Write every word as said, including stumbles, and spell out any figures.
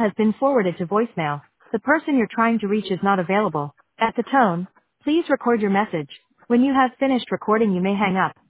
has been forwarded to voicemail. The person you're trying to reach is not available. At the tone, please record your message. When you have finished recording, you may hang up.